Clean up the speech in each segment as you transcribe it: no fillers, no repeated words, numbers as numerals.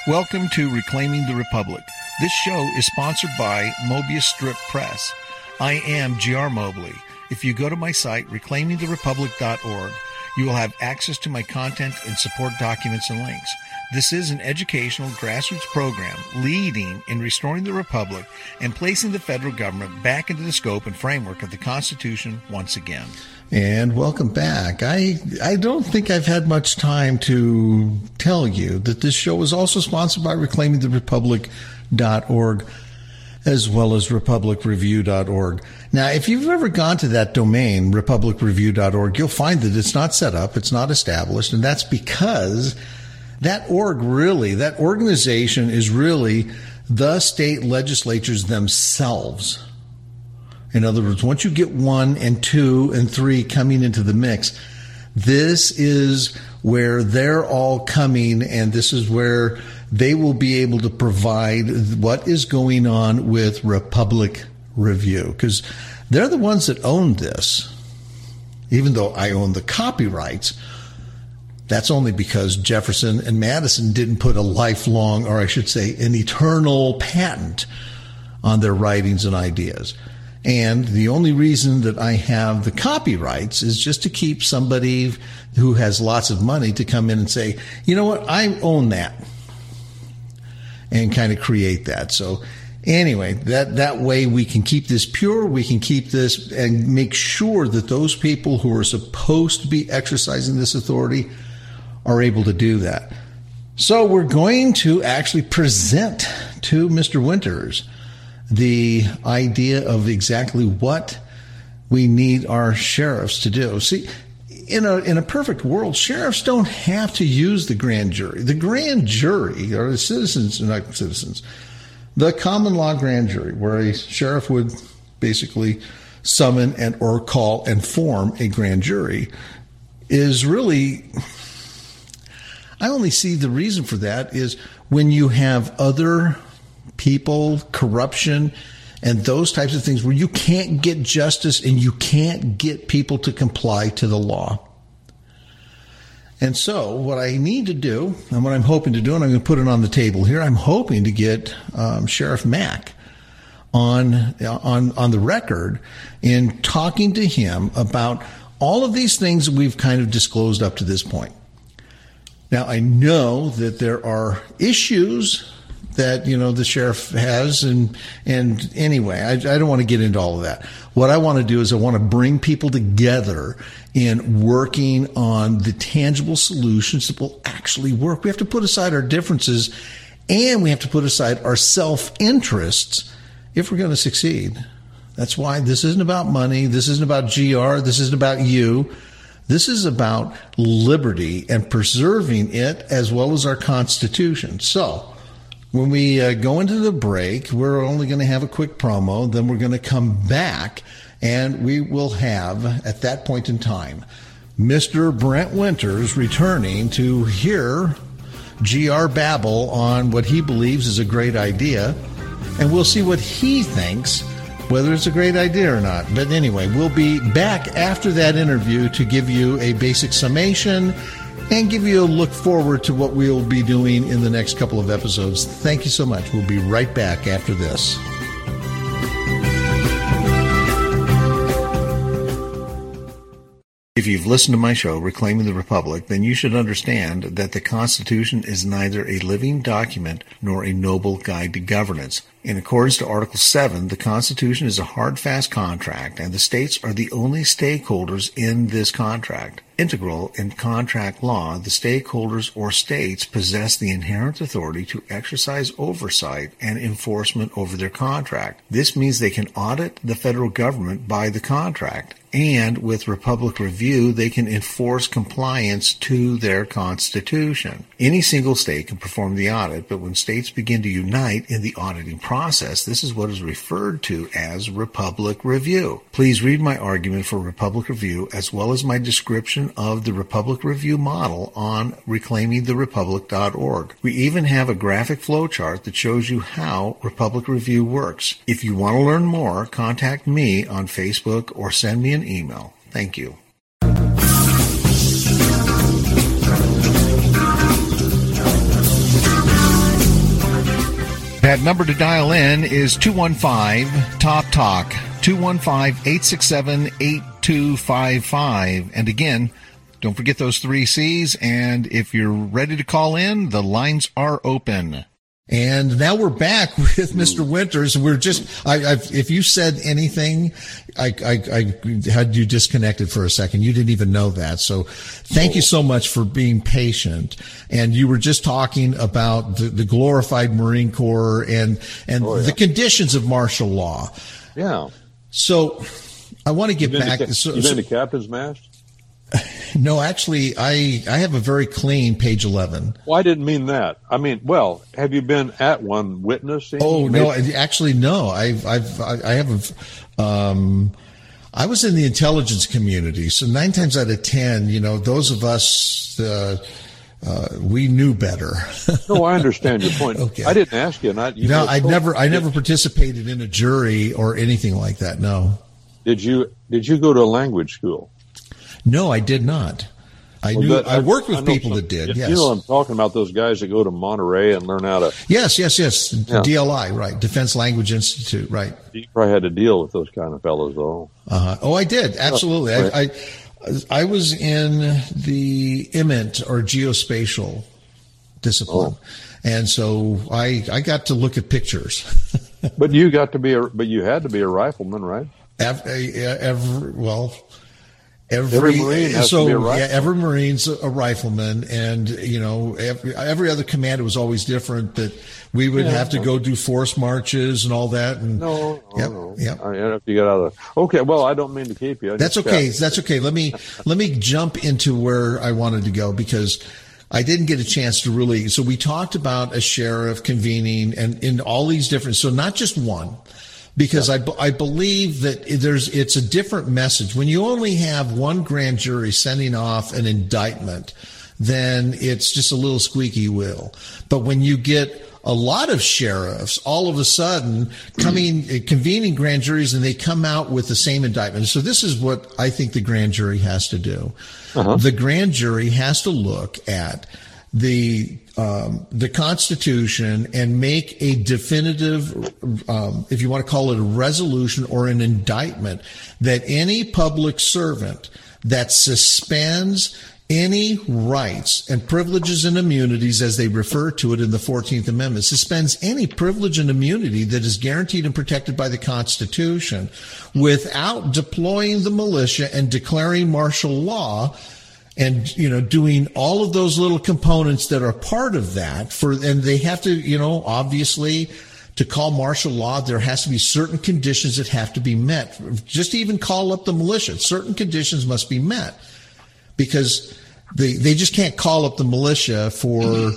Welcome to Reclaiming the Republic. This show is sponsored by Mobius Strip Press. I am G.R. Mobley. If you go to my site, reclaimingtherepublic.org, you will have access to my content and support documents and links. This is an educational grassroots program leading in restoring the Republic and placing the federal government back into the scope and framework of the Constitution once again. And welcome back. I don't think I've had much time to tell you that this show is also sponsored by reclaimingtherepublic.org as well as republicreview.org. Now, if you've ever gone to that domain, republicreview.org, you'll find that it's not set up, it's not established, and that's because that organization is really the state legislatures themselves. In other words, once you get 1 and 2 and 3 coming into the mix, this is where they're all coming, and this is where they will be able to provide what is going on with Republic Review, because they're the ones that own this. Even though I own the copyrights, that's only because Jefferson and Madison didn't put a lifelong, or I should say, an eternal patent on their writings and ideas. And the only reason that I have the copyrights is just to keep somebody who has lots of money to come in and say, you know what, I own that, and kind of create that. So anyway, that way we can keep this pure, we can keep this and make sure that those people who are supposed to be exercising this authority are able to do that. So we're going to actually present to Mr. Winters the idea of exactly what we need our sheriffs to do. See, in a perfect world, sheriffs don't have to use the grand jury. The grand jury, or the citizens, not citizens, the common law grand jury, where a sheriff would basically summon and or call and form a grand jury, is really, I only see the reason for that is when you have other people, corruption, and those types of things where you can't get justice and you can't get people to comply to the law. And so what I need to do, and what I'm hoping to do, and I'm going to put it on the table here, I'm hoping to get Sheriff Mack on the record in talking to him about all of these things that we've kind of disclosed up to this point. Now, I know that there are issues that, you know, the sheriff has. And anyway, I don't want to get into all of that. What I want to do is I want to bring people together in working on the tangible solutions that will actually work. We have to put aside our differences, and we have to put aside our self-interests if we're going to succeed. That's why this isn't about money. This isn't about GR. This isn't about you. This is about liberty and preserving it as well as our Constitution. So when we go into the break, we're only going to have a quick promo. Then we're going to come back, and we will have, at that point in time, Mr. Brent Winters returning to hear GR babble on what he believes is a great idea, and we'll see what he thinks, whether it's a great idea or not. But anyway, we'll be back after that interview to give you a basic summation and give you a look forward to what we'll be doing in the next couple of episodes. Thank you so much. We'll be right back after this. If you've listened to my show, Reclaiming the Republic, then you should understand that the Constitution is neither a living document nor a noble guide to governance. In accordance to Article 7, the Constitution is a hard, fast contract, and the states are the only stakeholders in this contract. Integral in contract law, the stakeholders or states possess the inherent authority to exercise oversight and enforcement over their contract. This means they can audit the federal government by the contract, and with Republic Review, they can enforce compliance to their Constitution. Any single state can perform the audit, but when states begin to unite in the auditing process, this is what is referred to as Republic Review. Please read my argument for Republic Review as well as my description of the Republic Review model on reclaimingtherepublic.org. We even have a graphic flowchart that shows you how Republic Review works. If you want to learn more, contact me on Facebook or send me an email. Thank you. That number to dial in is 215-TOP-TALK, 215-867-8255. And again, don't forget those 3 C's. And if you're ready to call in, the lines are open. And now we're back with Mr. Winters. We're just, if you said anything, I had you disconnected for a second. You didn't even know that. So thank you so much for being patient. And you were just talking about the glorified Marine Corps and the conditions of martial law. Yeah. So I want to get back. You been to Captain's Mast? No, actually, I have a very clean page 11. Well, I didn't mean that. I mean, well, have you been at one witnessing? Oh, no, actually, no. I was in the intelligence community. So 9 times out of 10, those of us, we knew better. No, I understand your point. Okay. I didn't ask you. I never participated in a jury or anything like that. No. Did you go to a language school? No, I did not. I worked with people that did. Yes. You know what I'm talking about, those guys that go to Monterey and learn how to. Yes. Yeah. DLI, right. Defense Language Institute, right. You probably had to deal with those kind of fellows, though. Oh, I did. Absolutely. Right. I was in the IMINT or geospatial discipline. Oh. And so I got to look at pictures. But you had to be a rifleman, right? Every Marine has to be a rifleman. Yeah, every Marine's a rifleman, and every other command was always different. That we would have to go do force marches and all that. And no. Yep. I have to get out of there. Okay, well, I don't mean to keep you. That's okay. That's okay. Let me jump into where I wanted to go, because I didn't get a chance to really. So we talked about a sheriff convening and in all these different. So not just one. Because I believe that it's a different message. When you only have one grand jury sending off an indictment, then it's just a little squeaky wheel. But when you get a lot of sheriffs all of a sudden convening grand juries, and they come out with the same indictment. So this is what I think the grand jury has to do. Uh-huh. The grand jury has to look at the Constitution and make a definitive, if you want to call it a resolution or an indictment, that any public servant that suspends any rights and privileges and immunities, as they refer to it in the 14th Amendment, suspends any privilege and immunity that is guaranteed and protected by the Constitution without deploying the militia and declaring martial law, and, doing all of those little components that are part of that and they have to, obviously, to call martial law, there has to be certain conditions that have to be met. Just to even call up the militia, certain conditions must be met, because they just can't call up the militia for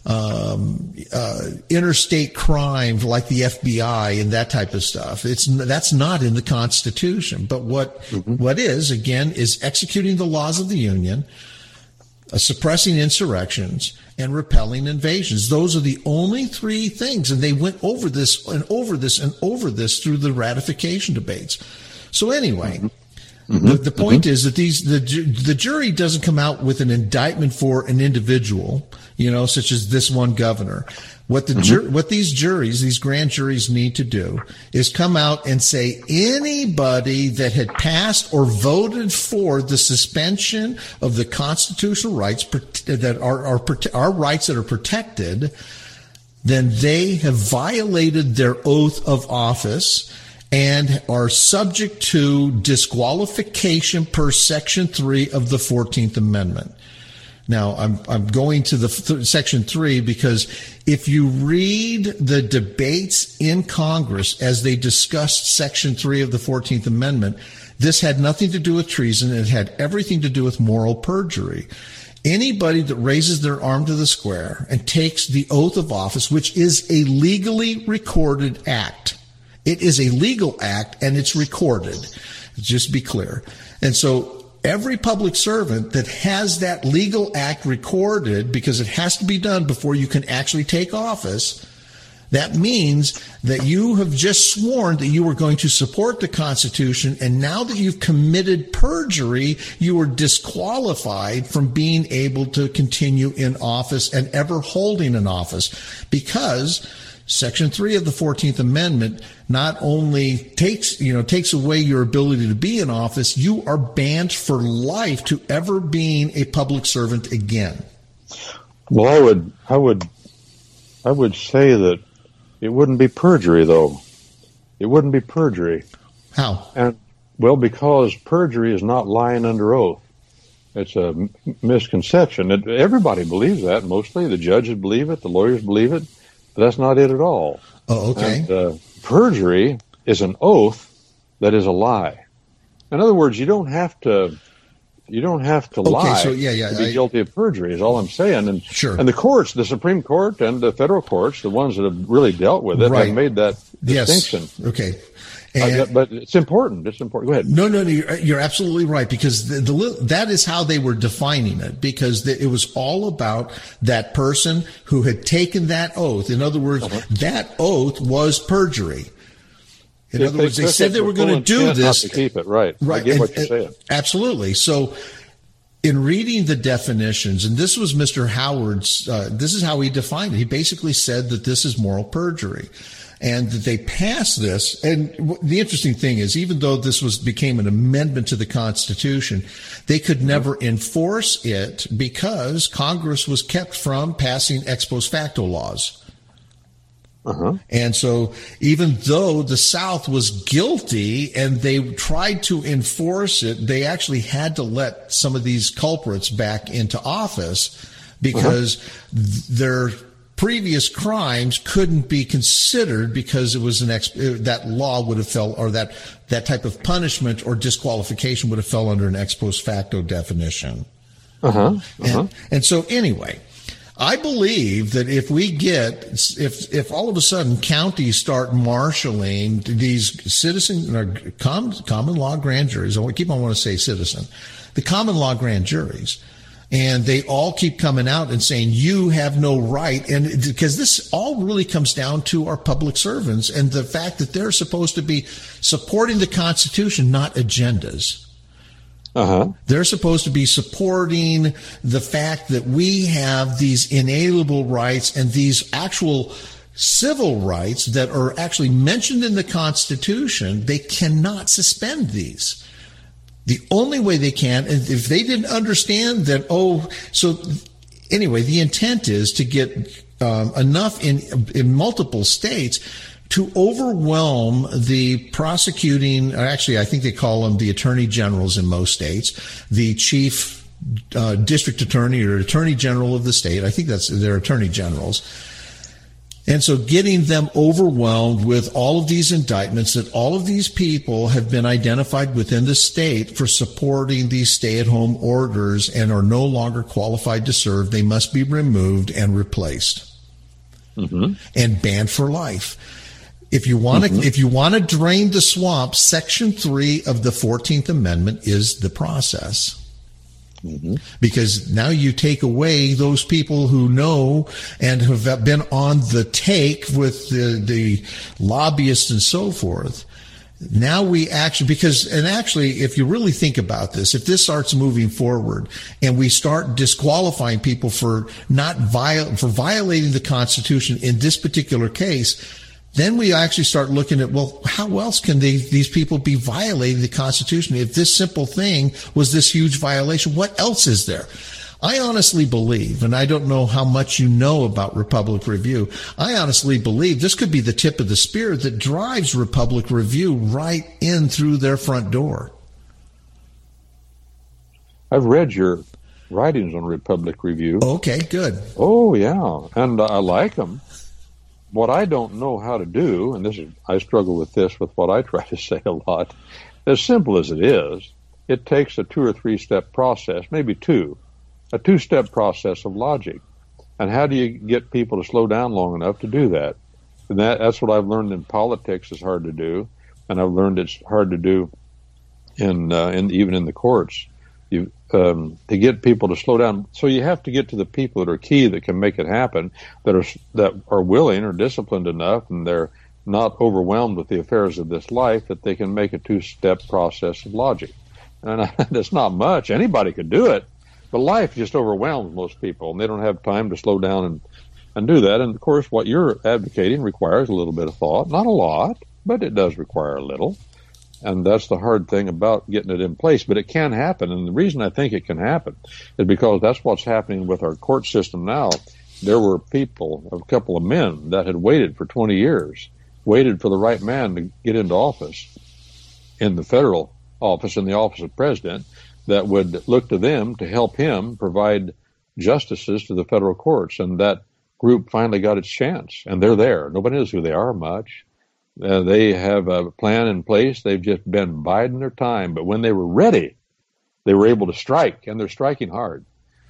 interstate crime like the FBI and that type of stuff. That's not in the Constitution. But what is, again, is executing the laws of the Union, suppressing insurrections, and repelling invasions. Those are the only 3 things. And they went over this and over this and over this through the ratification debates. So anyway, the point is that the jury doesn't come out with an indictment for an individual, such as this one governor. What these grand juries need to do is come out and say anybody that had passed or voted for the suspension of the constitutional rights that are rights that are protected, then they have violated their oath of office and are subject to disqualification per Section 3 of the 14th Amendment. Now, I'm going to the Section 3 because if you read the debates in Congress as they discussed Section 3 of the 14th Amendment, this had nothing to do with treason. It had everything to do with moral perjury. Anybody that raises their arm to the square and takes the oath of office, which is a legally recorded act. It is a legal act, and it's recorded. Just be clear. And so every public servant that has that legal act recorded, because it has to be done before you can actually take office, that means that you have just sworn that you were going to support the Constitution, and now that you've committed perjury, you are disqualified from being able to continue in office and ever holding an office, because Section 3 of the 14th Amendment not only takes away your ability to be in office, you are banned for life to ever being a public servant again. Well, I would say that it wouldn't be perjury, though. It wouldn't be perjury. How? Because perjury is not lying under oath. It's a misconception. Everybody believes that, mostly. The judges believe it, the lawyers believe it, but that's not it at all. Oh, okay. And, perjury is an oath that is a lie. In other words, you don't have to lie to be guilty of perjury, is all I'm saying. And, sure. And the courts, the Supreme Court and the federal courts, the ones that have really dealt with it, have made that distinction. Yes. Okay. But it's important. It's important. Go ahead. No, you're absolutely right, because that is how they were defining it, because it was all about that person who had taken that oath. In other words, that oath was perjury. In other words, they said they were going to do this. Not to keep it, right. Right. I get what you're saying. Absolutely. So in reading the definitions, and this was Mr. Howard's, this is how he defined it. He basically said that this is moral perjury. And that they passed this. And the interesting thing is, even though this became an amendment to the Constitution, they could never enforce it because Congress was kept from passing ex post facto laws. And so even though the South was guilty and they tried to enforce it, they actually had to let some of these culprits back into office because their previous crimes couldn't be considered because it was that law would have fell, or that type of punishment or disqualification would have fell under an ex post facto definition. And so anyway, I believe that if all of a sudden counties start marshaling these citizen common law grand juries, I keep on wanting to say citizen, the common law grand juries, and they all keep coming out and saying, you have no right. And because this all really comes down to our public servants and the fact that they're supposed to be supporting the Constitution, not agendas. They're supposed to be supporting the fact that we have these inalienable rights and these actual civil rights that are actually mentioned in the Constitution. They cannot suspend these. The only way they can, and if they didn't understand that, so anyway, the intent is to get enough in multiple states to overwhelm the prosecuting, actually I think they call them the attorney generals in most states, the chief district attorney or attorney general of the state. I think they're attorney generals. And so getting them overwhelmed with all of these indictments that all of these people have been identified within the state for supporting these stay-at-home orders and are no longer qualified to serve, they must be removed and replaced and banned for life. If you want to drain the swamp, Section 3 of the 14th Amendment is the process. Because now you take away those people who know and have been on the take with the lobbyists and so forth. Now we actually, if you really think about this, if this starts moving forward and we start disqualifying people for violating the Constitution in this particular case, then we actually start looking at, well, how else can these people be violating the Constitution? If this simple thing was this huge violation, what else is there? I honestly believe, and I don't know how much you know about Republic Review, I honestly believe this could be the tip of the spear that drives Republic Review right in through their front door. I've read your writings on Republic Review. Okay, good. Oh, yeah, and I like them. What I don't know how to do, and I struggle with this with what I try to say a lot, as simple as it is, it takes a 2 or 3 step process, maybe 2, a 2-step process of logic. And how do you get people to slow down long enough to do that? And that's what I've learned in politics is hard to do, and I've learned it's hard to do in even in the courts. To get people to slow down. So you have to get to the people that are key that can make it happen, that are willing or disciplined enough, and they're not overwhelmed with the affairs of this life, that they can make a 2-step process of logic. And that's not much. Anybody could do it, but life just overwhelms most people, and they don't have time to slow down and do that. And of course, what you're advocating requires a little bit of thought, not a lot, but it does require a little. And that's the hard thing about getting it in place. But it can happen. And the reason I think it can happen is because that's what's happening with our court system now. There were people, a couple of men, that had waited for 20 years, waited for the right man to get into office in the federal office, in the office of president, that would look to them to help him provide justices to the federal courts. And that group finally got its chance. And they're there. Nobody knows who they are much. They have a plan in place. They've just been biding their time. But when they were ready, they were able to strike, and they're striking hard.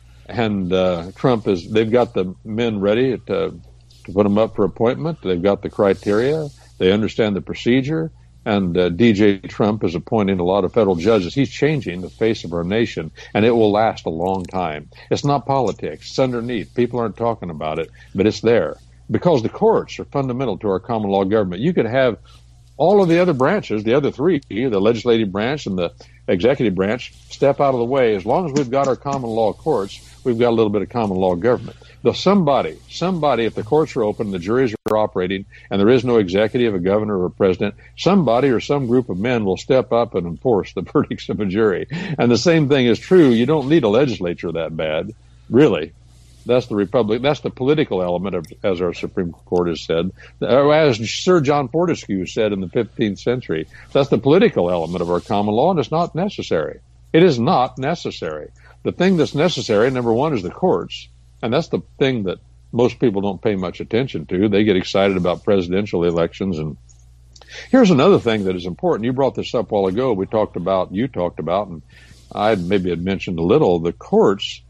And they've got the men ready to put them up for appointment. They've got the criteria. They understand the procedure. And D.J. Trump is appointing a lot of federal judges. He's changing the face of our nation, and it will last a long time. It's not politics. It's underneath. People aren't talking about it, but it's there. Because the courts are fundamental to our common law government. You could have all of the other branches, the other three, the legislative branch and the executive branch, step out of the way. As long as we've got our common law courts, we've got a little bit of common law government. Though somebody, if the courts are open, the juries are operating, and there is no executive, a governor, or a president, somebody or some group of men will step up and enforce the verdicts of a jury. And the same thing is true. You don't need a legislature that bad, really. That's the republic. That's the political element of, as our Supreme Court has said, as Sir John Fortescue said in the 15th century. That's the political element of our common law, and it's not necessary. It is not necessary. The thing that's necessary, number one, is the courts, and that's the thing that most people don't pay much attention to. They get excited about presidential elections. And here's another thing that is important. You brought this up a while ago. You talked about, and I maybe had mentioned a little. The courts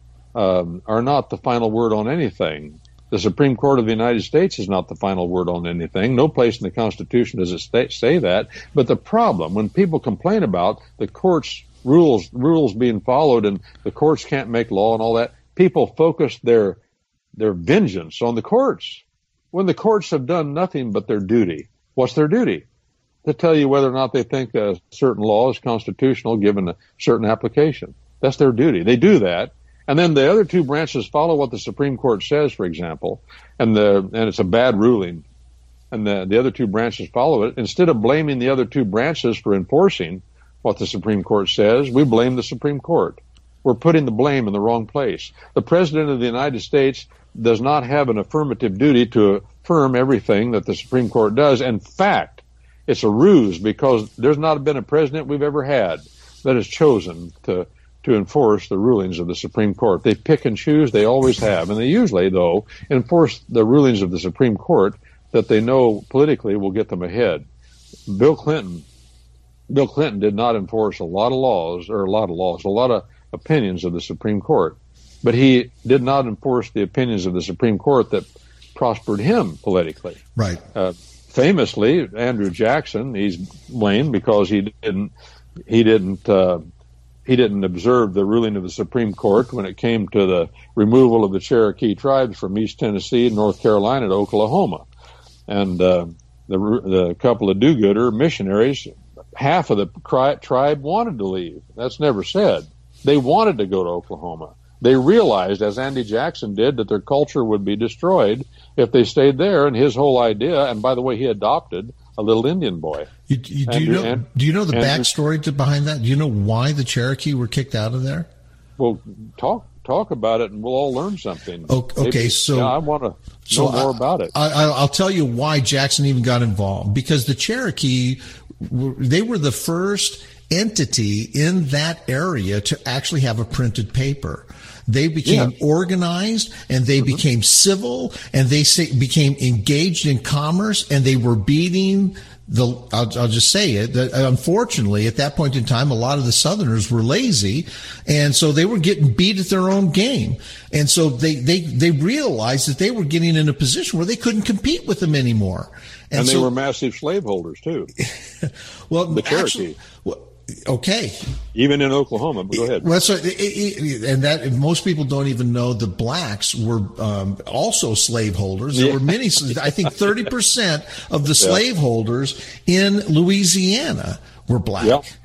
are not the final word on anything. The Supreme Court of the United States is not the final word on anything. No place in the Constitution does it say that. But the problem, when people complain about the courts' rules being followed and the courts can't make law and all that, people focus their vengeance on the courts when the courts have done nothing but their duty. What's their duty? To tell you whether or not they think a certain law is constitutional given a certain application. That's their duty. They do that. And then the other two branches follow what the Supreme Court says, for example, and it's a bad ruling, and the other two branches follow it. Instead of blaming the other two branches for enforcing what the Supreme Court says, we blame the Supreme Court. We're putting the blame in the wrong place. The President of the United States does not have an affirmative duty to affirm everything that the Supreme Court does. In fact, it's a ruse, because there's not been a president we've ever had that has chosen to enforce the rulings of the Supreme Court. They pick and choose. They always have. And they usually, though, enforce the rulings of the Supreme Court that they know politically will get them ahead. Bill Clinton did not enforce a lot of opinions of the Supreme Court. But he did not enforce the opinions of the Supreme Court that prospered him politically. Right. Famously, Andrew Jackson, he's blamed because he didn't observe the ruling of the Supreme Court when it came to the removal of the Cherokee tribes from East Tennessee, North Carolina, to Oklahoma. And the couple of do-gooder missionaries, half of the tribe wanted to leave. That's never said. They wanted to go to Oklahoma. They realized, as Andy Jackson did, that their culture would be destroyed if they stayed there. And his whole idea, and by the way, he adopted a little Indian boy. Do you know the backstory behind that? Do you know why the Cherokee were kicked out of there? Well, talk about it, and we'll all learn something. Okay, I want to know more about it. I'll tell you why Jackson even got involved. Because the Cherokee, they were the first entity in that area to actually have a printed paper. They became organized, and they became civil, and they became engaged in commerce, and they were beating I'll just say it, that unfortunately at that point in time, a lot of the Southerners were lazy, and so they were getting beat at their own game. And so they realized that they were getting in a position where they couldn't compete with them anymore. And they were massive slaveholders too. Well, the Cherokee. Okay. Even in Oklahoma, but go ahead. Well, so, and that most people don't even know the blacks were also slaveholders. There were many, I think 30% of the slaveholders in Louisiana were black. Yep.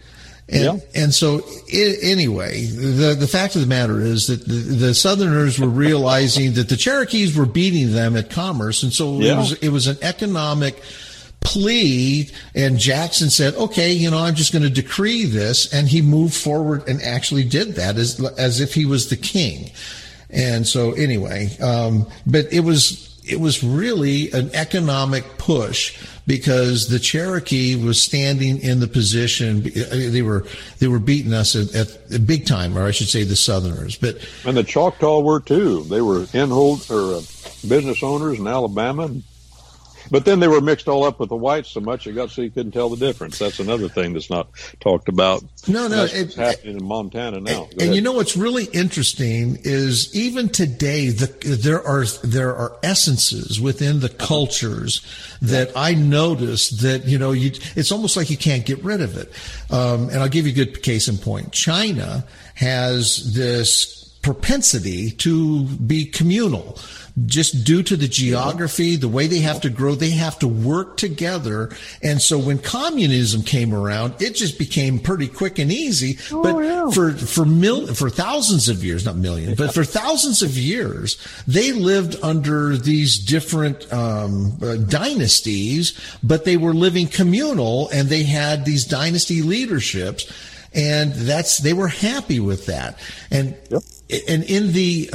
And so anyway, the fact of the matter is that the Southerners were realizing that the Cherokees were beating them at commerce. And so it was an economic plea, and Jackson said, okay, I'm just going to decree this. And he moved forward and actually did that as if he was the king. And so anyway, but it was really an economic push because the Cherokee was standing in the position. They were beating us at big time, or I should say the Southerners. And the Choctaw were too. They were business owners in Alabama. But then they were mixed all up with the whites so much so you couldn't tell the difference. That's another thing that's not talked about. No, it's happening in Montana now. And what's really interesting is even today there are essences within the cultures that I notice that it's almost like you can't get rid of it. And I'll give you a good case in point. China has this propensity to be communal. Just due to the geography, the way they have to grow, they have to work together. And so when communism came around, it just became pretty quick and easy. But for thousands of years, not millions, but for thousands of years, they lived under these different dynasties, but they were living communal, and they had these dynasty leaderships. And they were happy with that. And in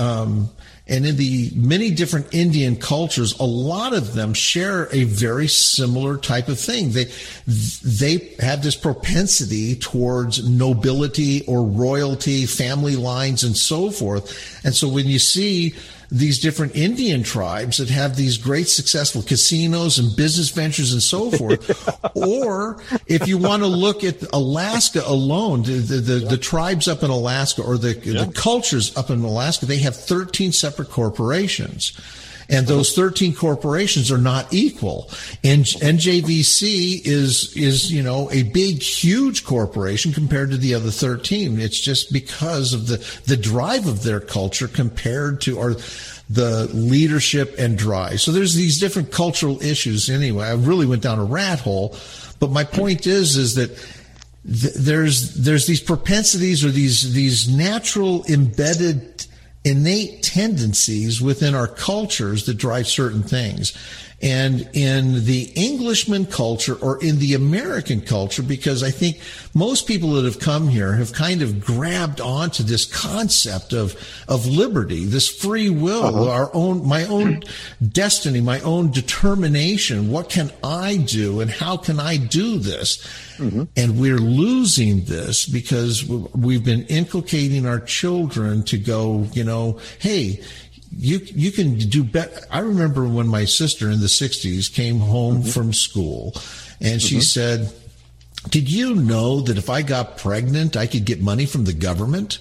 the many different Indian cultures, a lot of them share a very similar type of thing. They have this propensity towards nobility or royalty, family lines, and so forth. And so when you see these different Indian tribes that have these great successful casinos and business ventures and so forth, or if you want to look at Alaska alone, the tribes up in Alaska, or the cultures up in Alaska, they have 13 separate corporations. And those 13 corporations are not equal. And NJVC is a big, huge corporation compared to the other 13. It's just because of the drive of their culture compared to the leadership and drive. So there's these different cultural issues. Anyway, I really went down a rat hole. But my point is that there's these propensities, or these natural embedded innate tendencies within our cultures that drive certain things. And in the Englishman culture, or in the American culture, because I think most people that have come here have kind of grabbed onto this concept of liberty, this free will, my own destiny, my own determination. What can I do, and how can I do this? Mm-hmm. And we're losing this because we've been inculcating our children to go, hey, you can do better. I remember when my sister in the 60s came home from school, and she said, did you know that if I got pregnant, I could get money from the government?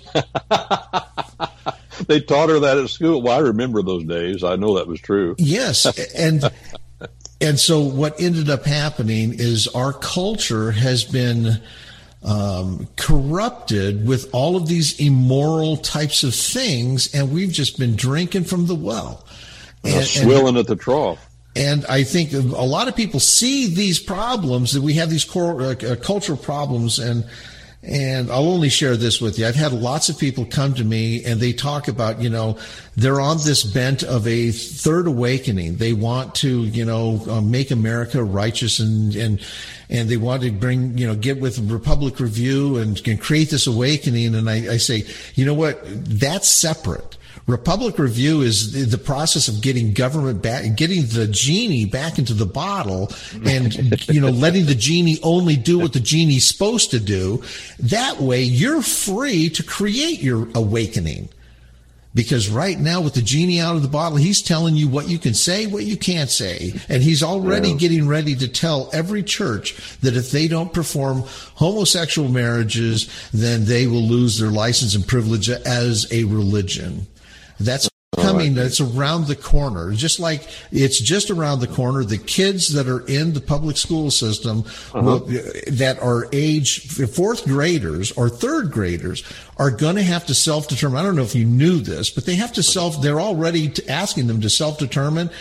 They taught her that at school. Well, I remember those days. I know that was true. Yes. And so what ended up happening is our culture has been corrupted with all of these immoral types of things, and we've just been drinking from the well. Swilling at the trough. And I think a lot of people see these problems, that we have these cultural problems, and I'll only share this with you. I've had lots of people come to me, and they talk about, they're on this bent of a third awakening. They want to, make America righteous, and they want to bring, get with Republic Review and create this awakening. And I say, you know what? That's separate. Republic Review is the process of getting government back, getting the genie back into the bottle, and letting the genie only do what the genie's supposed to do. That way, you're free to create your awakening. Because right now, with the genie out of the bottle, he's telling you what you can say, what you can't say. And he's already getting ready to tell every church that if they don't perform homosexual marriages, then they will lose their license and privilege as a religion. That's coming. That's around the corner. Just like it's just around the corner. The kids that are in the public school system that are age fourth graders or third graders are going to have to self-determine. I don't know if you knew this, but they have to they're already asking them to self-determine.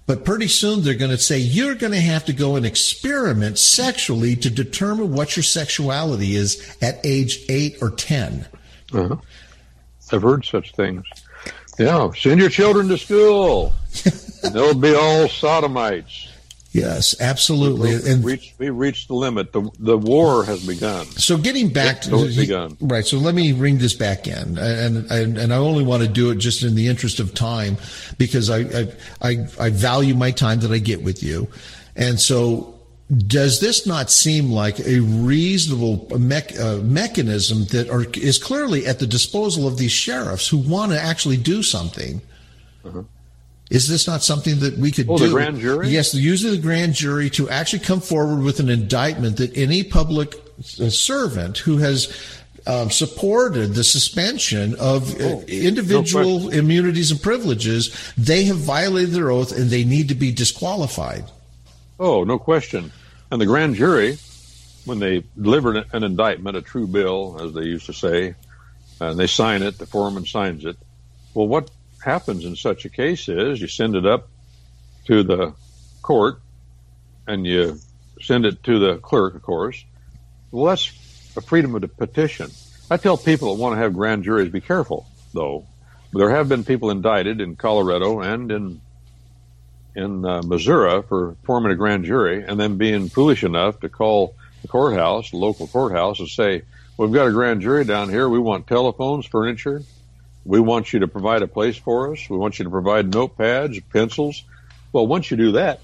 But pretty soon they're going to say, you're going to have to go and experiment sexually to determine what your sexuality is at age 8 or 10. Uh-huh. I've heard such things. Yeah, send your children to school. They'll be all sodomites. Yes, absolutely. We reached the limit. The war has begun. So getting back to right. So let me ring this back in, and I only want to do it just in the interest of time, because I value my time that I get with you, and so. Does this not seem like a reasonable mechanism that is clearly at the disposal of these sheriffs who want to actually do something? Uh-huh. Is this not something that we could do? The grand jury? Yes, using the grand jury to actually come forward with an indictment that any public servant who has supported the suspension of individual immunities and privileges, they have violated their oath and they need to be disqualified. Oh, no question. And the grand jury, when they deliver an indictment, a true bill, as they used to say, and they sign it, the foreman signs it. Well, what happens in such a case is you send it up to the court and you send it to the clerk, of course. Well, that's a freedom of the petition. I tell people that want to have grand juries, be careful, though. There have been people indicted in Colorado and in Missouri for forming a grand jury and then being foolish enough to call the courthouse, the local courthouse, and say, we've got a grand jury down here. We want telephones, furniture. We want you to provide a place for us. We want you to provide notepads, pencils. Well, once you do that,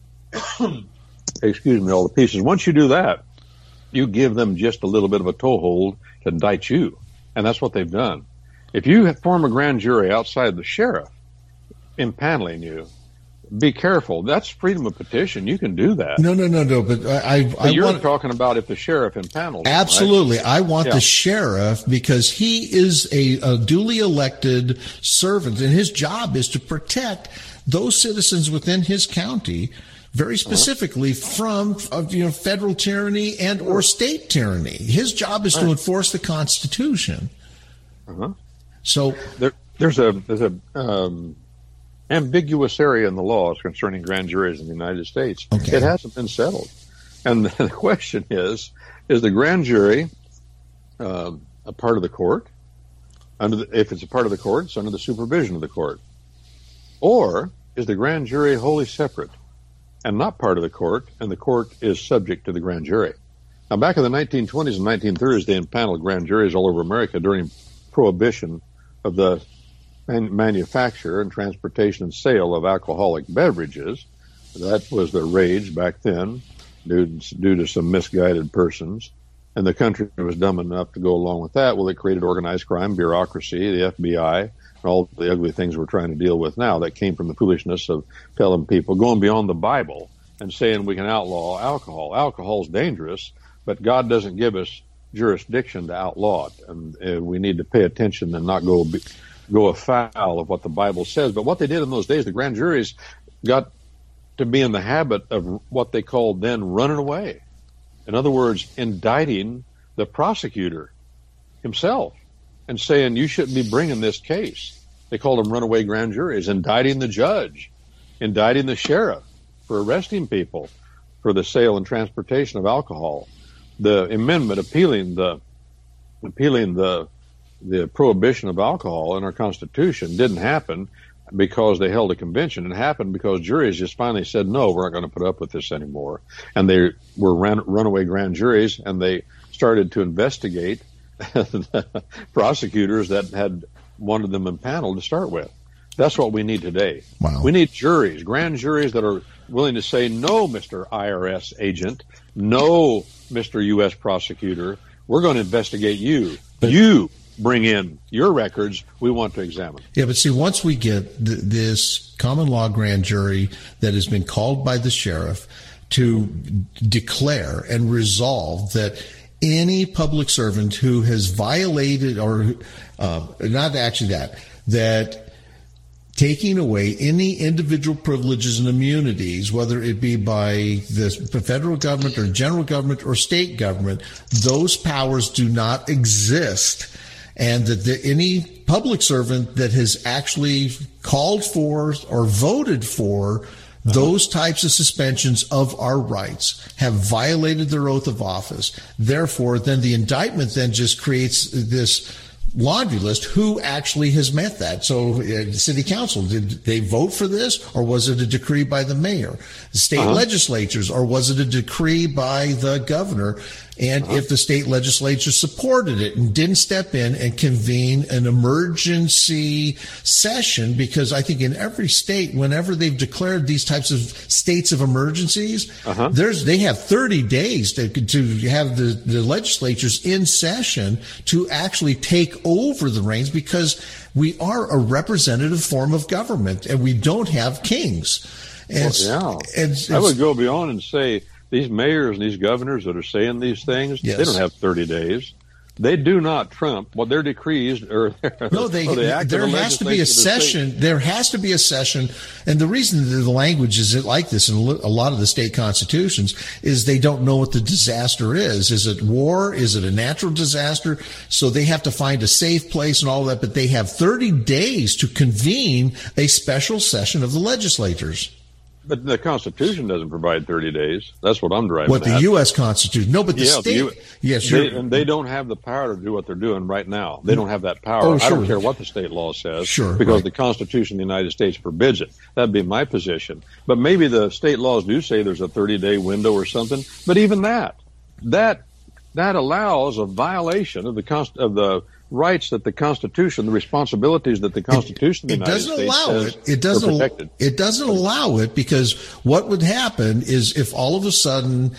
excuse me, all the pieces. Once you do that, you give them just a little bit of a toehold to indict you. And that's what they've done. If you form a grand jury outside the sheriff impaneling you, be careful. That's freedom of petition. You can do that. No. But you're talking about if the sheriff impanels. Absolutely. Right? I want the sheriff, because he is a duly elected servant, and his job is to protect those citizens within his county, very specifically from federal tyranny and or state tyranny. His job is to enforce the Constitution. Uh-huh. So there's a ambiguous area in the laws concerning grand juries in the United States. Okay. It hasn't been settled. And the question is the grand jury a part of the court? If it's a part of the court, it's under the supervision of the court. Or is the grand jury wholly separate and not part of the court, and the court is subject to the grand jury? Now, back in the 1920s and 1930s, they impaneled grand juries all over America during Prohibition of the manufacture and transportation and sale of alcoholic beverages. That was the rage back then due to some misguided persons. And the country was dumb enough to go along with that. Well, it created organized crime, bureaucracy, the FBI, and all the ugly things we're trying to deal with now that came from the foolishness of telling people, going beyond the Bible and saying we can outlaw alcohol. Alcohol's dangerous, but God doesn't give us jurisdiction to outlaw it. And we need to pay attention and not go afoul of what the Bible says. But what they did in those days, the grand juries got to be in the habit of what they called then running away. In other words, indicting the prosecutor himself and saying, you shouldn't be bringing this case. They called them runaway grand juries, indicting the judge, indicting the sheriff for arresting people for the sale and transportation of alcohol. The amendment appealing the prohibition of alcohol in our Constitution didn't happen because they held a convention. It happened because juries just finally said, no, we're not going to put up with this anymore. And they were runaway grand juries, and they started to investigate the prosecutors that had wanted them impaneled to start with. That's what we need today. Wow. We need juries, grand juries that are willing to say, no, Mr. IRS agent, no, Mr. U.S. prosecutor, we're going to investigate you. You bring in your records, we want to examine. Yeah, but see, once we get this common law grand jury that has been called by the sheriff to declare and resolve that any public servant who has violated or not actually that taking away any individual privileges and immunities, whether it be by the federal government or general government or state government, those powers do not exist. And that any public servant that has actually called for or voted for Those types of suspensions of our rights have violated their oath of office. Therefore, then the indictment then just creates this laundry list who actually has met that. So city council, did they vote for this, or was it a decree by the mayor? State legislatures, or was it a decree by the governor? And if the state legislature supported it and didn't step in and convene an emergency session, because I think in every state, whenever they've declared these types of states of emergencies, they have 30 days to have the legislatures in session to actually take over the reins, because we are a representative form of government and we don't have kings. And, I would go beyond and say, these mayors and these governors that are saying these things, they don't have 30 days. They do not trump what their decrees or there has to be a session. There has to be a session. And the reason that the language is like this in a lot of the state constitutions is they don't know what the disaster is. Is it war? Is it a natural disaster? So they have to find a safe place and all that, but they have 30 days to convene a special session of the legislators. But the Constitution doesn't provide 30 days. That's what I'm driving at. What, the U.S. Constitution? No, but the state. And they don't have the power to do what they're doing right now. They don't have that power. I don't care what the state law says, because the Constitution of the United States forbids it. That'd be my position. But maybe the state laws do say there's a 30-day window or something. But even that allows a violation of the rights that the Constitution, the responsibilities that the Constitution of the United States says are protected. It doesn't allow it, because what would happen is if all of a sudden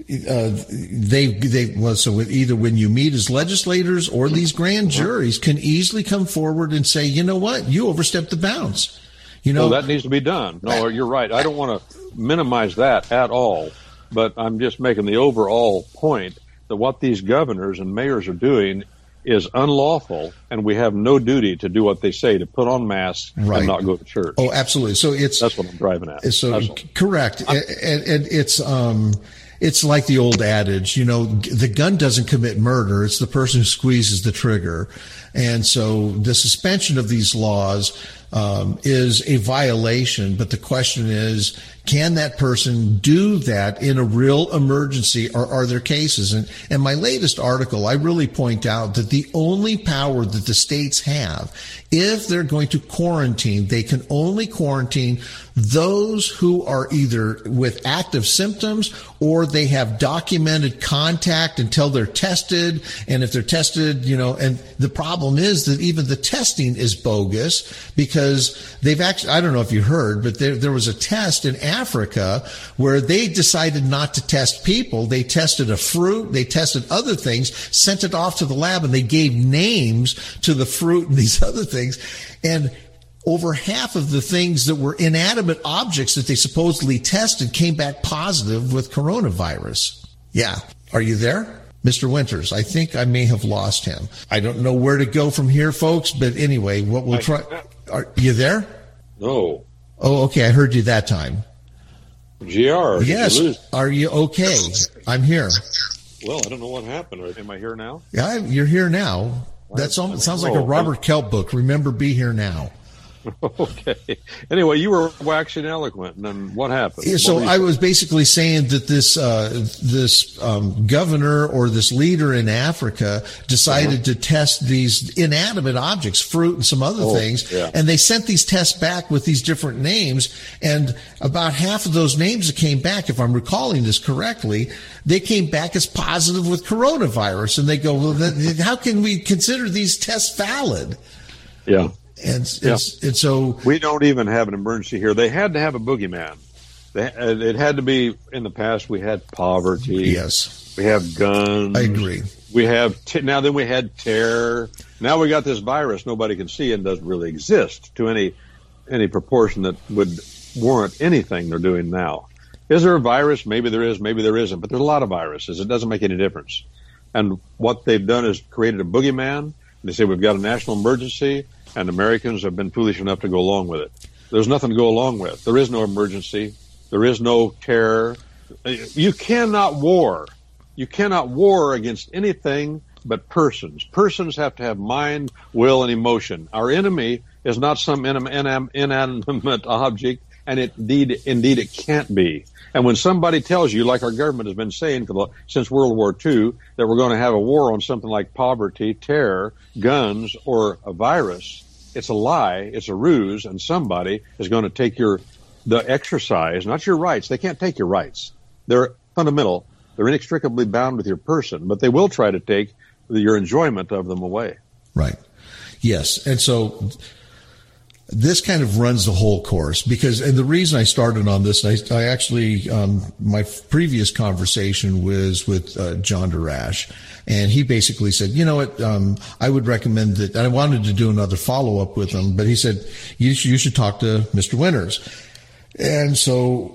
so either when you meet as legislators or these grand juries can easily come forward and say, you know what, you overstepped the bounds. That needs to be done. No, you're right. I don't want to minimize that at all, but I'm just making the overall point that what these governors and mayors are doing is unlawful, and we have no duty to do what they say, to put on masks and not go to church. Oh, absolutely. So that's what I'm driving at. So correct, and it's like the old adage, the gun doesn't commit murder; it's the person who squeezes the trigger. And so the suspension of these laws is a violation. But the question is, can that person do that in a real emergency, or are there cases? And my latest article, I really point out that the only power that the states have, if they're going to quarantine, they can only quarantine those who are either with active symptoms or they have documented contact until they're tested. And if they're tested, and the problem is that even the testing is bogus, because they've actually, I don't know if you heard, but there was a test in Africa where they decided not to test people. They tested a fruit, they tested other things, sent it off to the lab, and they gave names to the fruit and these other things. And over half of the things that were inanimate objects that they supposedly tested came back positive with coronavirus. Yeah. Are you there? Mr. Winters, I think I may have lost him. I don't know where to go from here, folks, but anyway, what we'll try. Are you there? No. Oh, okay. I heard you that time. GR. Yes. Are you okay? I'm here. Well, I don't know what happened. Am I here now? Yeah, you're here now. That sounds like a Robert Kelp book. Remember, be here now. Okay. Anyway, you were waxing eloquent, and then what happened? Yeah, so I was basically saying that this governor or this leader in Africa decided to test these inanimate objects, fruit and some other things, and they sent these tests back with these different names, and about half of those names that came back, if I'm recalling this correctly, they came back as positive with coronavirus, and they go, well, how can we consider these tests valid? Yeah. And so we don't even have an emergency here. They had to have a boogeyman. It had to be, in the past, we had poverty. Yes. We have guns. I agree. We have, now then we had terror. Now we got this virus nobody can see and doesn't really exist to any proportion that would warrant anything they're doing now. Is there a virus? Maybe there is, maybe there isn't. But there's a lot of viruses. It doesn't make any difference. And what they've done is created a boogeyman. They say we've got a national emergency, and Americans have been foolish enough to go along with it. There's nothing to go along with. There is no emergency. There is no terror. You cannot war. You cannot war against anything but persons. Persons have to have mind, will, and emotion. Our enemy is not some inanimate object, and indeed it can't be. And when somebody tells you, like our government has been saying since World War II, that we're going to have a war on something like poverty, terror, guns, or a virus, it's a lie, it's a ruse, and somebody is going to take the exercise, not your rights. They can't take your rights. They're fundamental. They're inextricably bound with your person, but they will try to take your enjoyment of them away. Right. Yes. And so this kind of runs the whole course and the reason I started on this, I actually, my previous conversation was with John Darash, and he basically said, you know what, I would recommend that. I wanted to do another follow-up with him, but he said, you should talk to Mr. Winters. And so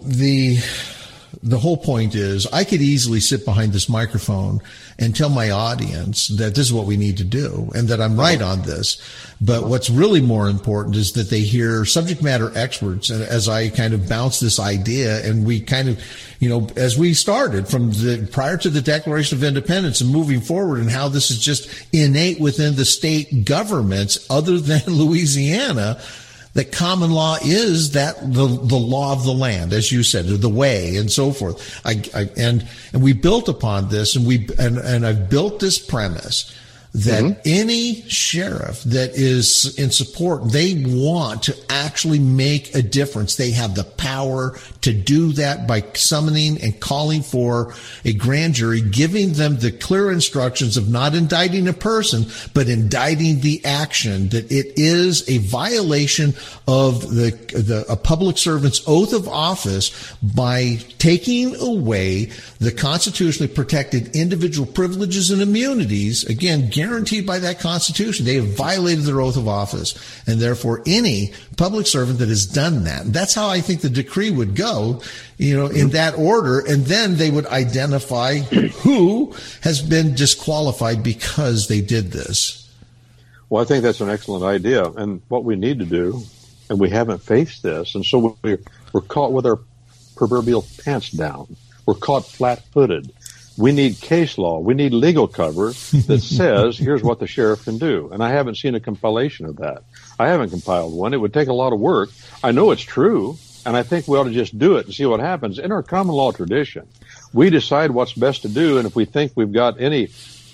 the whole point is I could easily sit behind this microphone and tell my audience that this is what we need to do and that I'm right on this. But what's really more important is that they hear subject matter experts. And as I kind of bounce this idea, and we kind of, as we started from prior to the Declaration of Independence and moving forward, and how this is just innate within the state governments other than Louisiana, that common law is that the law of the land, as you said, the way, and so forth. And we built upon this, and I've built this premise that any sheriff that is in support, they want to actually make a difference. They have the power to do that by summoning and calling for a grand jury, giving them the clear instructions of not indicting a person, but indicting the action, that it is a violation of a public servant's oath of office by taking away the constitutionally protected individual privileges and immunities, again, guaranteed by that Constitution. They have violated their oath of office, and therefore any public servant that has done that, and that's how I think the decree would go, in that order, and then they would identify who has been disqualified because they did this. Well, I think that's an excellent idea, and what we need to do, and we haven't faced this, and so we're caught with our proverbial pants down. We're caught flat-footed. We need case law. We need legal cover that says, here's what the sheriff can do. And I haven't seen a compilation of that. I haven't compiled one. It would take a lot of work. I know it's true, and I think we ought to just do it and see what happens. In our common law tradition, we decide what's best to do, and if we think we've got any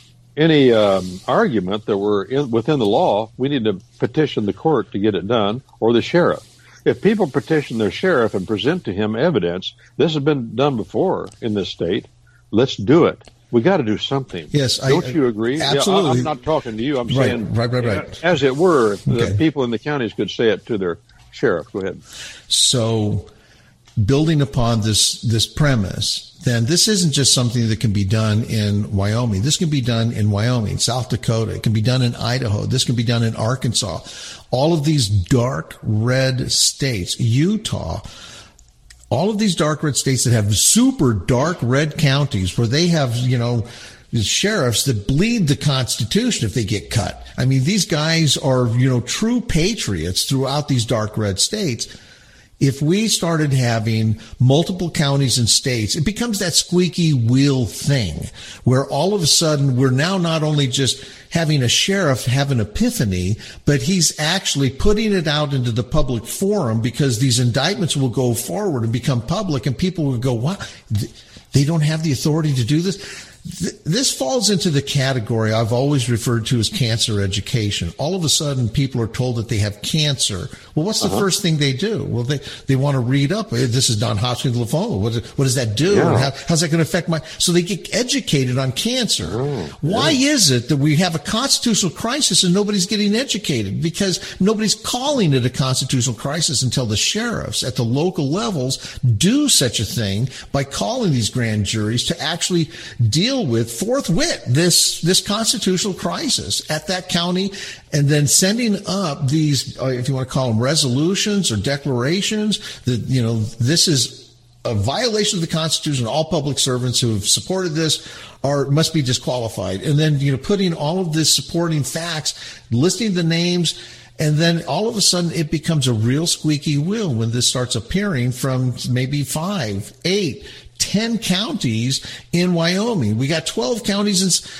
argument that we're within the law, we need to petition the court to get it done, or the sheriff. If people petition their sheriff and present to him evidence, this has been done before in this state, let's do it. We got to do something. Yes, don't you agree? Absolutely. Yeah, I'm not talking to you. I'm saying, right. As it were, if the people in the counties could say it to their sheriff. Go ahead. So, building upon this premise, then this isn't just something that can be done in Wyoming. This can be done in Wyoming, South Dakota. It can be done in Idaho. This can be done in Arkansas. All of these dark red states, Utah, all of these dark red states that have super dark red counties where they have, sheriffs that bleed the Constitution if they get cut. I mean, these guys are, true patriots throughout these dark red states. If we started having multiple counties and states, it becomes that squeaky wheel thing where all of a sudden we're now not only just having a sheriff have an epiphany, but he's actually putting it out into the public forum, because these indictments will go forward and become public, and people will go, wow, they don't have the authority to do this? This falls into the category I've always referred to as cancer education. All of a sudden, people are told that they have cancer. Well, what's the first thing they do? Well, they want to read up. This is non-Hodgkin's lymphoma. What does that do? Yeah. How's that going to affect so they get educated on cancer. Why is it that we have a constitutional crisis and nobody's getting educated? Because nobody's calling it a constitutional crisis until the sheriffs at the local levels do such a thing by calling these grand juries to actually deal with forthwith this constitutional crisis at that county, and then sending up these, if you want to call them resolutions or declarations, that this is a violation of the Constitution. All public servants who have supported this must be disqualified. And then putting all of this supporting facts, listing the names. And then all of a sudden it becomes a real squeaky wheel when this starts appearing from maybe 5, 8, 10 counties in Wyoming. We got 12 counties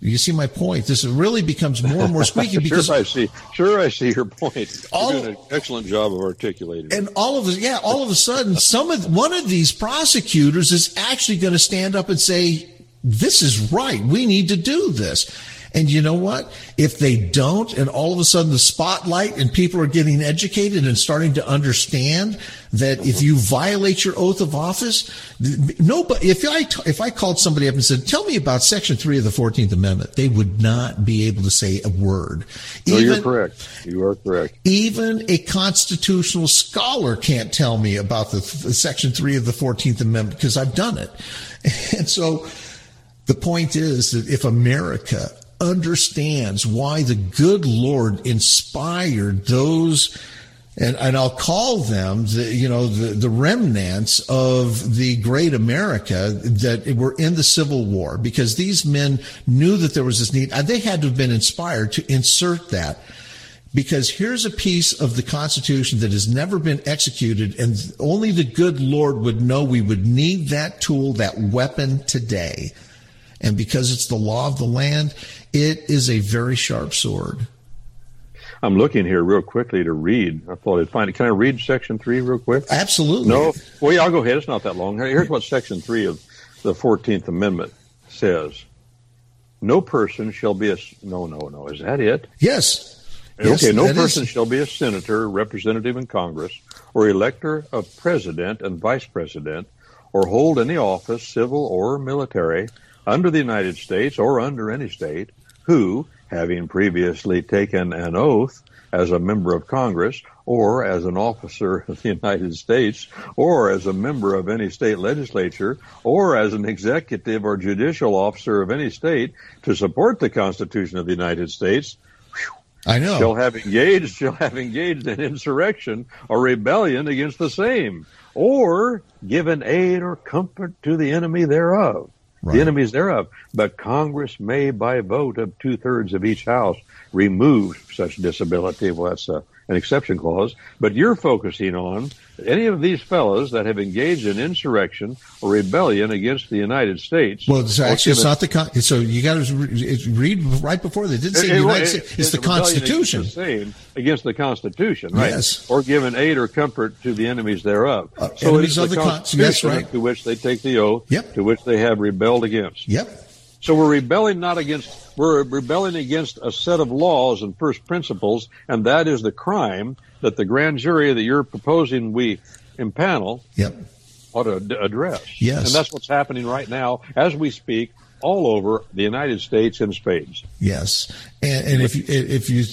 You see my point? This really becomes more and more squeaky because I see your point. You're doing an excellent job of articulating it. And all of a sudden, one of these prosecutors is actually going to stand up and say, "This is right. We need to do this." And you know what? If they don't, and all of a sudden the spotlight and people are getting educated and starting to understand that if you violate your oath of office, nobody, if I called somebody up and said, "Tell me about Section 3 of the 14th Amendment," they would not be able to say a word. No, you're correct. You are correct. Even a constitutional scholar can't tell me about the Section 3 of the 14th Amendment because I've done it. And so the point is that if America understands why the good Lord inspired those, and I'll call them the remnants of the great America that were in the Civil War, because these men knew that there was this need. They had to have been inspired to insert that, because here's a piece of the Constitution that has never been executed, and only the good Lord would know we would need that tool, that weapon today. And because it's the law of the land, it is a very sharp sword. I'm looking here real quickly to read. I thought I'd find it. Can I read Section 3 real quick? Absolutely. No? Well, yeah, I'll go ahead. It's not that long. Here's what Section 3 of the 14th Amendment says. No person shall be a... No. Is that it? Yes. Okay, no person shall be a senator, representative in Congress, or elector of president and vice president, or hold any office, civil or military, under the United States or under any state, who, having previously taken an oath as a member of Congress or as an officer of the United States or as a member of any state legislature or as an executive or judicial officer of any state to support the Constitution of the United States, I know, shall have engaged in insurrection or rebellion against the same, or given aid or comfort to the enemy thereof. Right. The enemies thereof. But Congress may, by vote of 2/3 of each house, remove such disability. Well, that's an exception clause. But you're focusing on any of these fellows that have engaged in insurrection or rebellion against the United States. Well, it's actually it's not the so you got to read right before they didn't say the United States. It's the Constitution. Against the Constitution, right? Yes. Or given aid or comfort to the enemies thereof. So enemies of the Constitution, that's right, to which they take the oath, yep, to which they have rebelled against. Yep. So we're rebelling against a set of laws and first principles, and that is the crime that the grand jury that you're proposing we impanel ought to address. Yes. And that's what's happening right now as we speak all over the United States in spades. Yes. And if you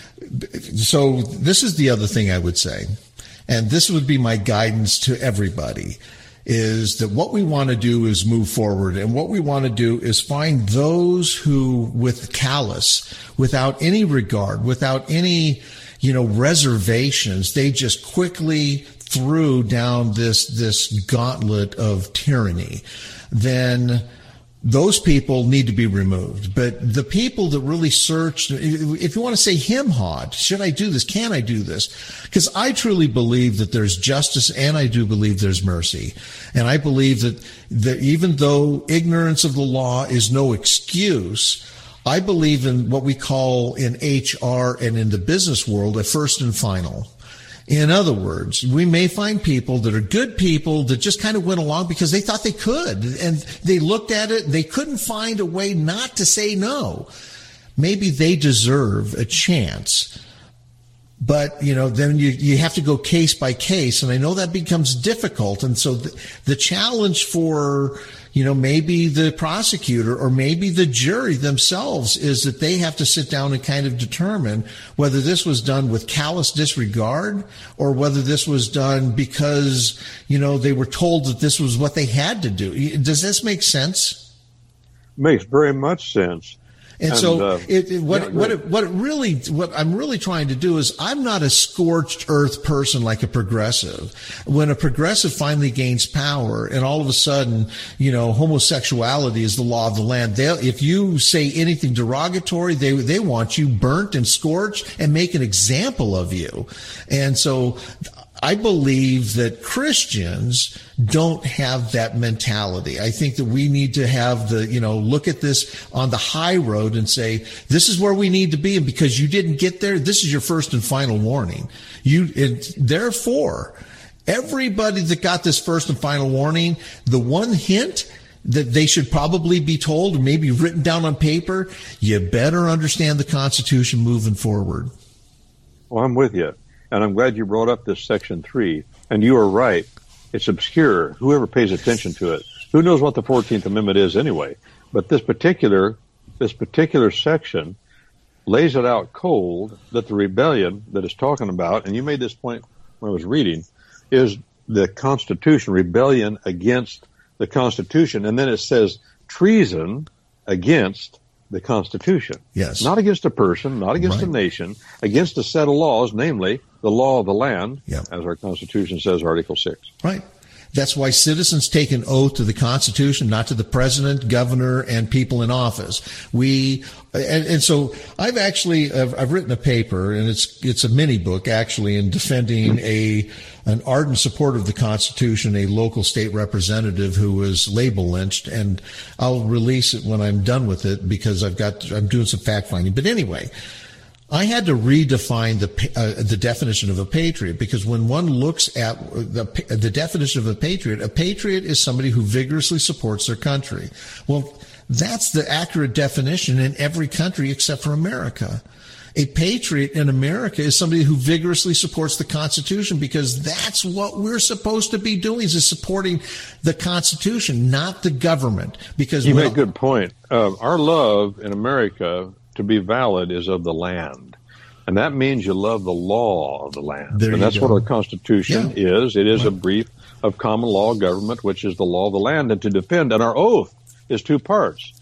so this is the other thing I would say, and this would be my guidance to everybody, is that what we want to do is move forward, and what we want to do is find those who, with callous, without any regard, without any, reservations, they just quickly threw down this gauntlet of tyranny. Then those people need to be removed. But the people that really searched, if you want to say him-hawed, should I do this? Can I do this? Because I truly believe that there's justice, and I do believe there's mercy. And I believe that even though ignorance of the law is no excuse, I believe in what we call in HR and in the business world a first and final. In other words, we may find people that are good people that just kind of went along because they thought they could, and they looked at it and they couldn't find a way not to say no. Maybe they deserve a chance. But, then you have to go case by case, and I know that becomes difficult. And so the challenge for, maybe the prosecutor or maybe the jury themselves is that they have to sit down and kind of determine whether this was done with callous disregard or whether this was done because, they were told that this was what they had to do. Does this make sense? Makes very much sense. And so what I'm really trying to do is, I'm not a scorched earth person like a progressive. When a progressive finally gains power and all of a sudden, homosexuality is the law of the land, if you say anything derogatory, they want you burnt and scorched and make an example of you. And so I believe that Christians don't have that mentality. I think that we need to have look at this on the high road and say, this is where we need to be. And because you didn't get there, this is your first and final warning. Therefore, everybody that got this first and final warning, the one hint that they should probably be told, or maybe written down on paper, you better understand the Constitution moving forward. Well, I'm with you. And I'm glad you brought up this Section 3. And you are right. It's obscure. Whoever pays attention to it, who knows what the 14th Amendment is anyway? But this particular section lays it out cold that the rebellion that it's talking about, and you made this point when I was reading, is the Constitution, rebellion against the Constitution. And then it says treason against the Constitution. Yes. Not against a person, not against a nation, against a set of laws, namely the law of the land, as our Constitution says, Article 6. Right. That's why citizens take an oath to the Constitution, not to the president, governor, and people in office. And so I've written a paper, and it's a mini book actually, in defending an ardent supporter of the Constitution, a local state representative who was label lynched, and I'll release it when I'm done with it because I'm doing some fact finding. But anyway, I had to redefine the definition of a patriot, because when one looks at the definition of a patriot is somebody who vigorously supports their country. Well, that's the accurate definition in every country except for America. A patriot in America is somebody who vigorously supports the Constitution, because that's what we're supposed to be doing, is supporting the Constitution, not the government. Because you make a good point. Our love in America, to be valid, is of the land. And that means you love the law of the land. And that's what our Constitution is. It is a brief of common law government, which is the law of the land, and to defend. And our oath is two parts.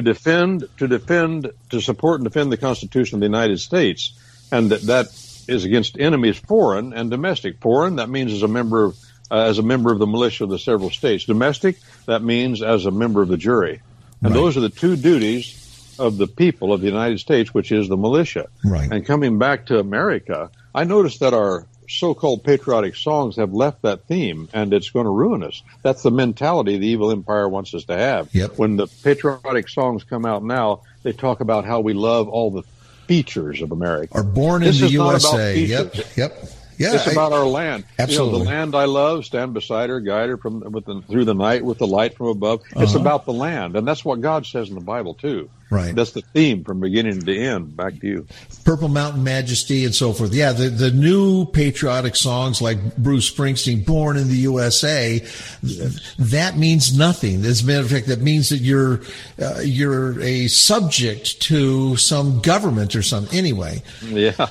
To support and defend the Constitution of the United States. And that is against enemies, foreign and domestic. Foreign, that means as a member of the militia of the several states. Domestic, that means as a member of the jury. And those are the two duties of the people of the United States, which is the militia. Right. And coming back to America, I noticed that our so-called patriotic songs have left that theme, and it's going to ruin us. That's the mentality the evil empire wants us to have. Yep. When the patriotic songs come out now, they talk about how we love all the features of America. Are born in the USA. Yep. Yeah, it's about our land. Absolutely. The land I love, stand beside her, guide her through the night with the light from above. It's about the land, and that's what God says in the Bible too. Right. That's the theme from beginning to end. Back to you. Purple Mountain Majesty and so forth. Yeah, the new patriotic songs like Bruce Springsteen, Born in the USA, that means nothing. As a matter of fact, that means that you're a subject to some government or something. Anyway. Yeah.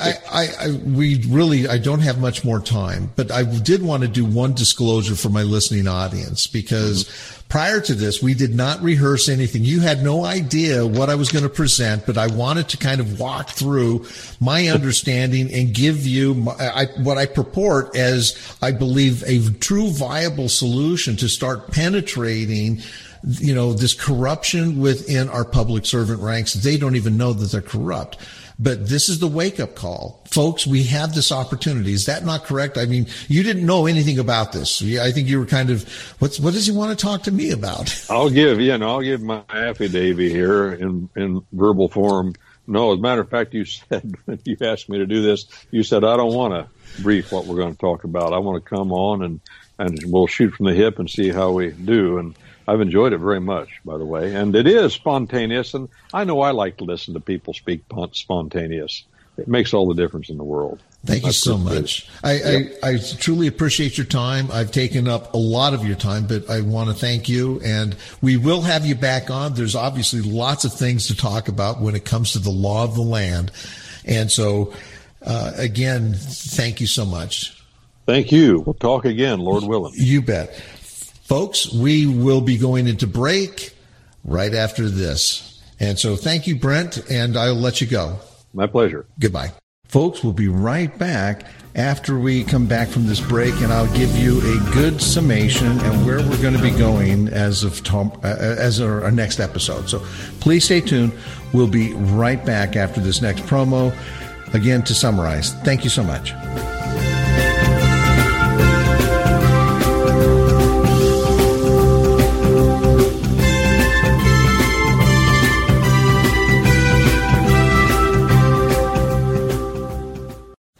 I don't have much more time, but I did want to do one disclosure for my listening audience, because prior to this, we did not rehearse anything. You had no idea what I was going to present, but I wanted to kind of walk through my understanding and give you what I purport as, I believe, a true viable solution to start penetrating this corruption within our public servant ranks. They don't even know that they're corrupt. But this is the wake-up call. Folks, we have this opportunity. Is that not correct? I mean, you didn't know anything about this. I think you were kind of, what does he want to talk to me about? I'll give my affidavit here in verbal form. No, as a matter of fact, you said, when you asked me to do this, you said, I don't want to brief what we're going to talk about. I want to come on and we'll shoot from the hip and see how we do. And I've enjoyed it very much, by the way. And it is spontaneous, and I know I like to listen to people speak spontaneous. It makes all the difference in the world. Thank you so much. I truly appreciate your time. I've taken up a lot of your time, but I want to thank you, and we will have you back on. There's obviously lots of things to talk about when it comes to the law of the land. And so, again, thank you so much. Thank you. We'll talk again, Lord willing. You bet. Folks, we will be going into break right after this. And so thank you, Brent, and I'll let you go. My pleasure. Goodbye. Folks, we'll be right back after we come back from this break, and I'll give you a good summation and where we're going to be going as our next episode. So please stay tuned. We'll be right back after this next promo. Again, to summarize, thank you so much.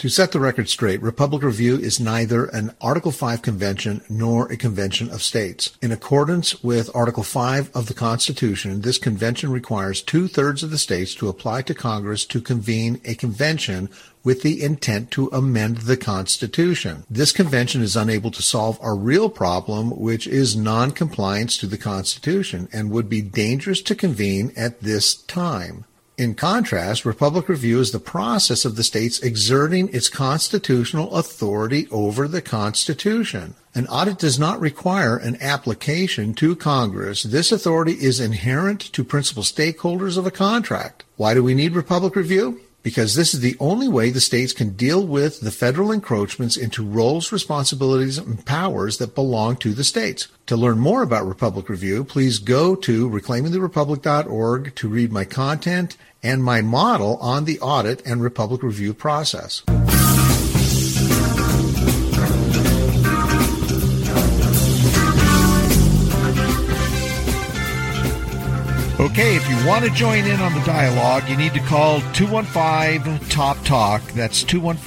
To set the record straight, Republic Review is neither an Article 5 convention nor a convention of states. In accordance with Article 5 of the Constitution, this convention requires 2/3 of the states to apply to Congress to convene a convention with the intent to amend the Constitution. This convention is unable to solve our real problem, which is non-compliance to the Constitution, and would be dangerous to convene at this time. In contrast, Republic Review is the process of the states exerting its constitutional authority over the Constitution. An audit does not require an application to Congress. This authority is inherent to principal stakeholders of a contract. Why do we need Republic Review? Because this is the only way the states can deal with the federal encroachments into roles, responsibilities, and powers that belong to the states. To learn more about Republic Review, please go to reclaimingtherepublic.org to read my content and my model on the audit and Republic Review process. Okay, if you want to join in on the dialogue, you need to call 215-TOP-TALK. That's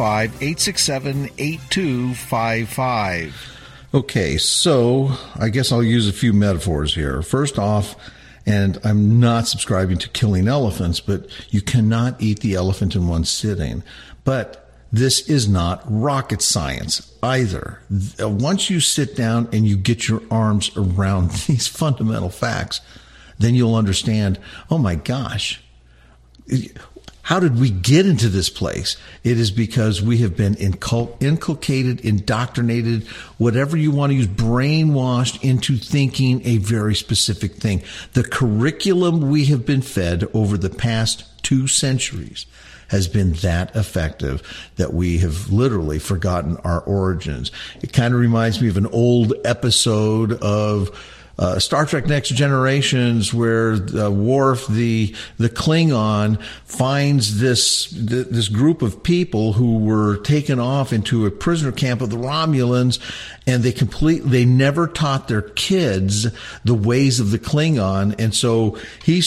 215-867-8255. Okay, so I guess I'll use a few metaphors here. First off, and I'm not subscribing to killing elephants, but you cannot eat the elephant in one sitting. But this is not rocket science either. Once you sit down and you get your arms around these fundamental facts, then you'll understand, oh my gosh, how did we get into this place? It is because we have been inculcated, indoctrinated, whatever you want to use, brainwashed into thinking a very specific thing. The curriculum we have been fed over the past 2 centuries has been that effective that we have literally forgotten our origins. It kind of reminds me of an old episode of Star Trek Next Generations, where Worf, the Klingon, finds this group of people who were taken off into a prisoner camp of the Romulans, and they never taught their kids the ways of the Klingon, and so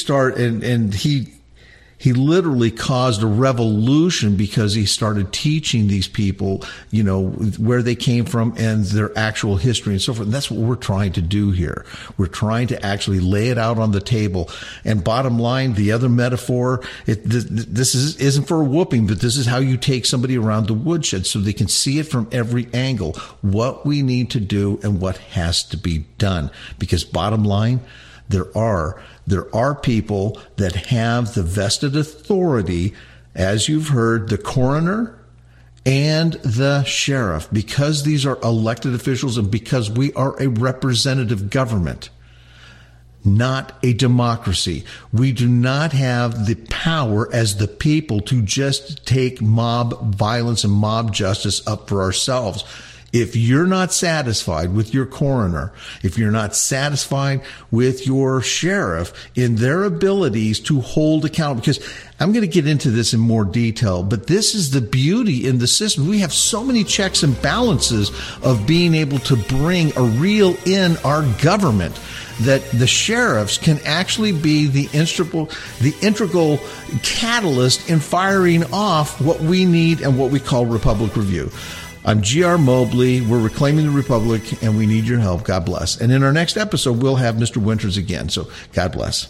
he literally caused a revolution because he started teaching these people, where they came from and their actual history and so forth. And that's what we're trying to do here. We're trying to actually lay it out on the table. And bottom line, the other metaphor, this isn't for a whooping, but this is how you take somebody around the woodshed so they can see it from every angle, what we need to do and what has to be done. Because bottom line, there are people that have the vested authority, as you've heard, the coroner and the sheriff, because these are elected officials and because we are a representative government, not a democracy. We do not have the power as the people to just take mob violence and mob justice up for ourselves. If you're not satisfied with your coroner, if you're not satisfied with your sheriff in their abilities to hold account, because I'm going to get into this in more detail, but this is the beauty in the system. We have so many checks and balances of being able to bring a reel in our government that the sheriffs can actually be the integral catalyst in firing off what we need and what we call Republic Review. I'm G.R. Mobley. We're Reclaiming the Republic, and we need your help. God bless. And in our next episode, we'll have Mr. Winters again. So God bless.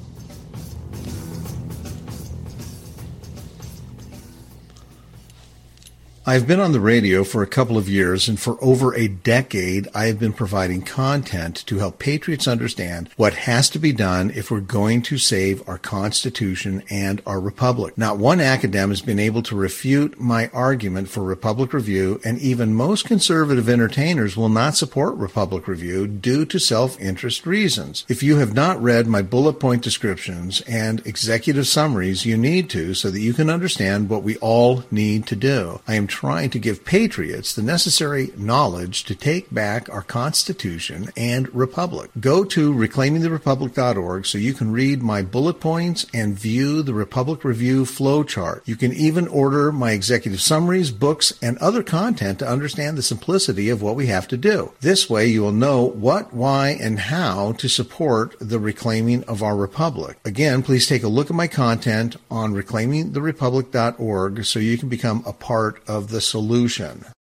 I've been on the radio for a couple of years, and for over a decade, I have been providing content to help patriots understand what has to be done if we're going to save our Constitution and our Republic. Not one academic has been able to refute my argument for Republic Review, and even most conservative entertainers will not support Republic Review due to self-interest reasons. If you have not read my bullet point descriptions and executive summaries, you need to, so that you can understand what we all need to do. I am trying to give patriots the necessary knowledge to take back our Constitution and Republic. Go to reclaimingtherepublic.org so you can read my bullet points and view the Republic Review flowchart. You can even order my executive summaries, books, and other content to understand the simplicity of what we have to do. This way you will know what, why, and how to support the reclaiming of our Republic. Again, please take a look at my content on reclaimingtherepublic.org so you can become a part of the solution.